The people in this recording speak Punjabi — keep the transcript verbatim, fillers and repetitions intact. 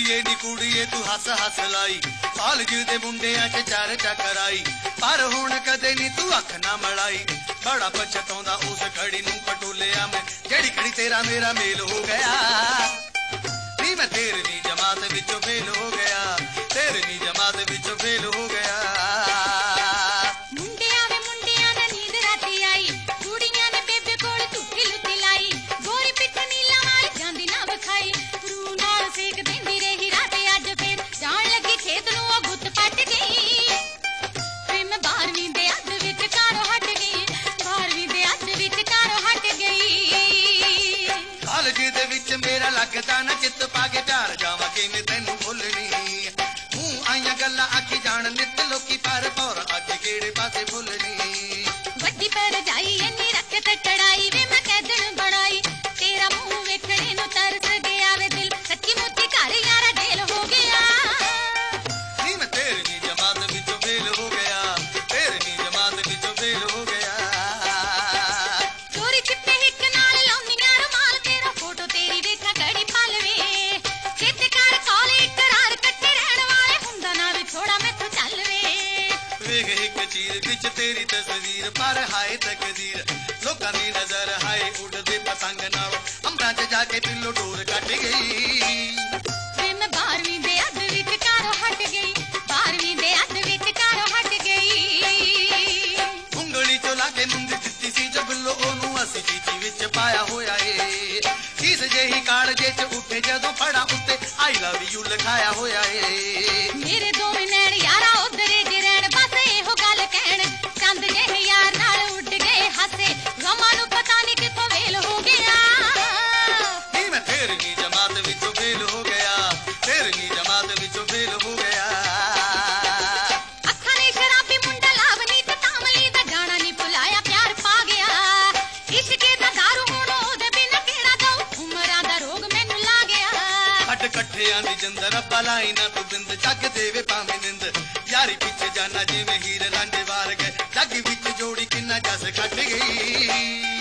ਕੁੜੀਏ ਨੀ ਕੁੜੀਏ ਤੂੰ ਹੱਸ ਹੱਸ ਲਾਈ ਕਾਲਜ ਦੇ ਮੁੰਡਿਆਂ ਚ ਚਾਰ ਚੱਕਰਾਈ ਪਰ ਹੁਣ ਕਦੇ ਨੀ ਤੂੰ ਅੱਖ ਨਾ ਮਲਾਈ ਬੜਾ ਪਛਤਾਉਂਦਾ ਉਸ ਘੜੀ ਨੂੰ ਪਟੋਲਿਆ ਮੈਂ ਜਿਹੜੀ ਘੜੀ ਤੇਰਾ ਮੇਰਾ ਮੇਲ ਹੋ ਗਿਆ ਨੀ ਮੈਂ ਤੇਰਵੀਂ ਜਮਾਤ ਵਿੱਚੋਂ ਫੇਲ ਹੋ ਗਿਆ ਤੇਰਵੀਂ ਜਮਾਤ ਵਿੱਚੋਂ ਫੇਲ ਹੋ ਗਿਆ ਮੁੰਡਿਆਂ ਵੇ ਮੁੰਡਿਆਂ ਨਾਲ ਨੀਂਦ ਰਾਤੀ ਆਈ ਕੁੜੀਆਂ ਨੇ ਬੇਬੇ ਕੋਲ ਝੂਠੀ ਲੁੱਟੀ ਲਾਈ ਗੋਰੀ ਪਿੱਠ ਨੀਲਾ ਵਾਲੀ ਜਾਂਦੀ ਨਾ ਵਿਖਾਈ ਰੂ ਨਾਲ ਸੇਕ ਦਿੰਦੀ ਰਹੀ ਰਾਤ ਅੱਜ ਫੇਰ ਜਾਣ ਲੱਗੀ ਖੇਤ ਨੂੰ ਉਹ ਗੁੱਤ ਪੱਟ ਗਈ ਫੇ ਮੈਂ ਬਾਰਵੀਂ ਦੇ ਅੱਧ ਵਿੱਚ ਘਰੋਂ ਹਟ ਗਈ ਬਾਰਵੀਂ ਦੇ ਅੱਧ ਵਿੱਚ ਘਰੋਂ ਹਟ ਗਈ ਕਾਲਜ ਦੇ ਵਿੱਚ ਮੇਰਾ ਲੱਗਦਾ ਨਾ ਚਿੱਤ ਪਾ ਕੇ ਢਾਰ ਜਾਵਾਂ ਕਿਵੇਂ ਤੈਨੂੰ ਭੁੱਲਣੀ ਮੂੰਹ ਆਈਆਂ ਗੱਲਾਂ ਆਖੀ ਜਾਣ ਨਿੱਤ ਲੋਕੀ ਪਰ ਪੌਰ ਅੱਗੇ ਕਿਹੜੇ ਪਾਸੇ ਭੁੱਲਣੀ ਵੱਡੀ ਪਰ ਜਾਈ ਇੰਨੀ ਰੱਖ ਤੇ ਚੜਾਈ ਵੇ ਮੈਂ ਕੈਦਣ ਬਣਾਈ ਤੇਰਾ ਮੂੰਹ ਵੇਖਣੇ ਨੂੰ ਤਰਸ ਗਿਆ ਵੇ ਦਿਲ ਸੱਚੀ ਮੁੱਚੀ ਘਰ ਯਾਰਾ ਢੇਲ ਹੋ ਗਿਆ ਨੀ ਮੈਂ ਤੇਰਵੀਂ ਜਮਾਤ ਵਿੱਚੋਂ ਫੇਲ ਹੋ ਗਿਆ ਤੇਰਵੀਂ ਜਮਾਤ ਵਿੱਚੋਂ ਫੇਲ ਹੋ ਗਿਆ ਚੋਰੀ ਚਿੱਟੇ ਹਿੱਕ ਨਾਲ ਲਾਉਣੀਆਂ ਰੁਮਾਲ ਤੇਰਾ ਫੋਟੋ ਤੇਰੀ ਵੇਖਾ ਘੜੀ ਪਲ ਵੇ ਚੇਤੇ ਕਰ ਕਾਲੇ ਇਕਰਾਰ ਕੱਟੇ ਰਹਿਣ ਵਾਲੇ ਹੁੰਦਾ ਨਾ ਵੀ ਥੋੜਾ ਮੈਥੋਂ ਚੱਲ ਵੇ ਵੇਖ ਇੱਕ ਚੀਰ ਵਿੱਚ ਤੇਰੀ ਤਸਵੀਰ ਪਰ ਹਾਏ ਤਕਦੀਰ ਲੋਕਾਂ ਦੀ ਨਜ਼ਰ ਹਾਏ ਉੱਡਦੇ ਪਤੰਗ ਨਾਲੋਂ ਅੰਬਰਾਂ 'ਚ ਜਾ ਕੇ ਪਿੱਲੋ ਡੋਰ ਕੱਟ ਗਈ ਵੇ ਮੈਂ ਬਾਰਵੀਂ ਦੇ ਅੱਧ ਵਿੱਚ ਘਰੋਂ ਹਟ ਗਈ ਬਾਰਵੀਂ ਦੇ ਅੱਧ ਵਿੱਚ ਘਰੋਂ ਹਟ ਗਈ ਉਂਗਲੀ 'ਚੋਂ ਲਾ ਕੇ ਮੁੰਦੀ ਦਿੱਤੀ ਸੀ ਜਬਲੋ ਉਹਨੂੰ ਅਸੀਂ ਚੀਚੀ ਵਿੱਚ ਪਾਇਆ ਹੋਇਆ ਏ ਕਿਸ ਜਿਹੀ ਕਾਲਜੇ 'ਚ ਉੱਠੇ ਜਦੋਂ ਫੜਾ ਉੱਤੇ ਆਈ ਲਵ ਯੂ ਲਿਖਾਇਆ ਹੋਇਆ ਏ ਮੇਰੇ ਦੋਵੇਂ ਨੈਣ ਯਾਰਾ ਉਧਰੇ ਜੇ ਰਹਿਣ ਬਸ ਇਹੋ ਗੱਲ ਕਹਿਣ ਚੰਦ ਜਿਹੇ ਯਾਰ ਨਾਲ ਉੱਡ ਗਏ ਹਾਸੇ ਗਮਾਂ ਨੂੰ ਪਤਾ ਨਹੀਂ ਕਿੱਥੋਂ ਵੇਲ ਹੋ ਗਿਆ ਨੀ ਮੈਂ ਤੇਰਵੀਂ ਜਮਾਤ ਵਿੱਚੋਂ ਫੇਲ ਹੋ ਗਿਆ ਤੇਰਵੀਂ ਜਮਾਤ ਵਿੱਚੋਂ ਫੇਲ ਹੋ ਗਿਆ ਅੱਖਾਂ ਨੇ ਸ਼ਰਾਬੀ ਮੁੰਡਾ ਲਾਵਨੀ ਤੇ ਤਾਮਲੀ ਦਾ ਗਾਣਾ ਨਹੀਂ ਭੁਲਾਇਆ ਪਿਆਰ ਪਾ ਗਿਆ ਇਸ਼ਕੇ ਦਾ ਦਾਰੂ ਹੁਣ ਉਹਦੇ ਬਿਨਾਂ ਕਿਹੜਾ ਦਊ ਉਮਰਾਂ ਦਾ ਰੋਗ ਮੈਨੂੰ ਲਾ ਗਿਆ ਹੱਡ ਇਕੱਠਿਆਂ ਦੀ ਜਿੰਦ ਰੱਬਾ ਲਾਈ ਨਾ ਤੂੰ ਬਿੰਦ ਜੱਗ ਦੇਵੇ ਭਾਵੇਂ ਨਿੰਦ ਯਾਰੀ ਪਿੱਛੇ ਜਾਣਾ ਜਿਵੇਂ ਹੀਰ ਰਾਂਝੇ ਵਾਰ ਗਏ ਜੱਗ ਵਿੱਚ ਜੋੜੀ ਕਿੰਨਾ ਜਸ ਖੱਟ ਗਈ